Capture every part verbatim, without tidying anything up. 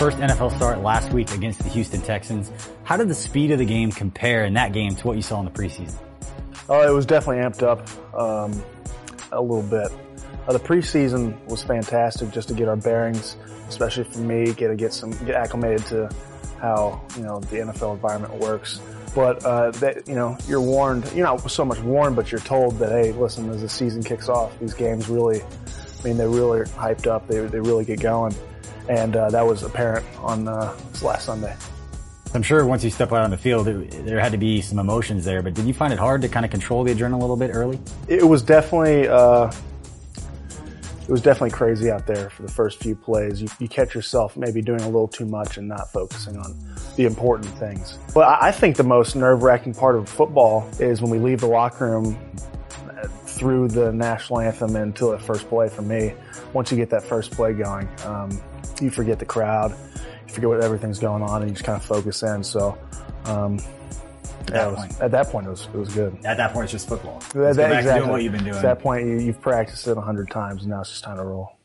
first N F L start last week against the Houston Texans. How did the speed of the game compare in that game to what you saw in the preseason? Oh, it was definitely amped up um, a little bit. Uh, the preseason was fantastic just to get our bearings, especially for me, get to get some get acclimated to how you know the N F L environment works. But uh, that, you know, you're warned. You're not so much warned, but you're told that, hey, listen, as the season kicks off, these games really, I mean, they're really hyped up. They they really get going, and uh, that was apparent on uh, this last Sunday. I'm sure once you step out on the field, it, there had to be some emotions there. But did you find it hard to kind of control the adrenaline a little bit early? It was definitely. Uh, It was definitely crazy out there for the first few plays. You, you catch yourself maybe doing a little too much and not focusing on the important things. But I, I think the most nerve-wracking part of football is when we leave the locker room through the national anthem until the first play for me. Once you get that first play going, um, you forget the crowd, you forget what everything's going on, and you just kind of focus in. So, um, At yeah, that, was, point. at that point, it was it was good. At that point, it's just football. That, Let's that, go back exactly. to doing what you've been doing. At that point, you, you've practiced it a hundred times, and now it's just time to roll.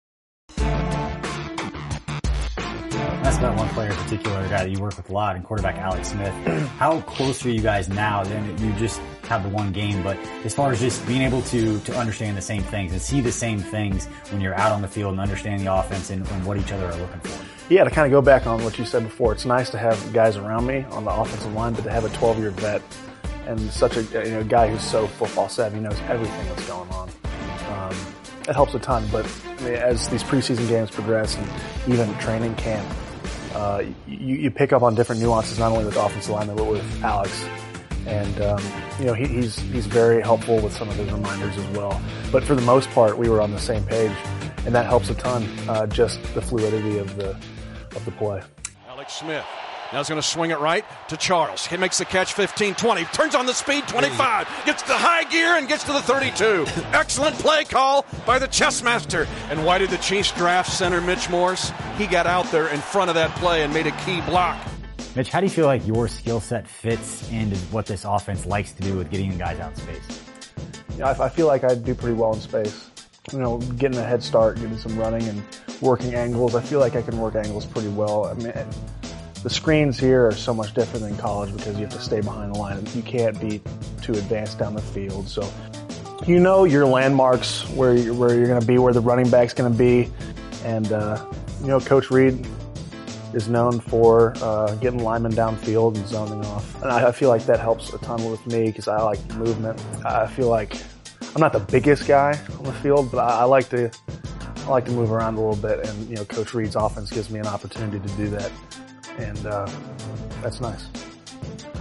That's about one player in particular, a guy that you work with a lot, and quarterback Alex Smith. How close are you guys now? Then you just have the one game, but as far as just being able to to understand the same things and see the same things when you're out on the field and understand the offense and, and what each other are looking for. Yeah, to kind of go back on what you said before, it's nice to have guys around me on the offensive line, but to have a twelve-year vet and such a you know guy who's so football savvy, knows everything that's going on. Um, it helps a ton. But I mean, as these preseason games progress and even training camp, uh, you, you pick up on different nuances, not only with offensive linemen but with Alex. And um, you know he, he's he's very helpful with some of his reminders as well. But for the most part, we were on the same page, and that helps a ton. Uh, just the fluidity of the of the play. Alex Smith now he's going to swing it right to Charles. He makes the catch fifteen twenty, turns on the speed twenty-five, gets to high gear and gets to the thirty-two. Excellent play call by the chess master. And why did the Chiefs draft center Mitch Morse? He got out there in front of that play and made a key block. Mitch, how do you feel like your skill set fits into what this offense likes to do with getting guys out in space? You know, I, I feel like I do pretty well in space. You know, getting a head start, getting some running and working angles. I feel like I can work angles pretty well. I mean, the screens here are so much different than college because you have to stay behind the line. You can't be too advanced down the field. So you know your landmarks, where you're, where you're going to be, where the running back's going to be. And, uh, you know, Coach Reed is known for uh, getting linemen downfield and zoning off. And I, I feel like that helps a ton with me because I like movement. I feel like I'm not the biggest guy on the field, but I, I like to I like to move around a little bit. And, you know, Coach Reed's offense gives me an opportunity to do that. And uh, that's nice.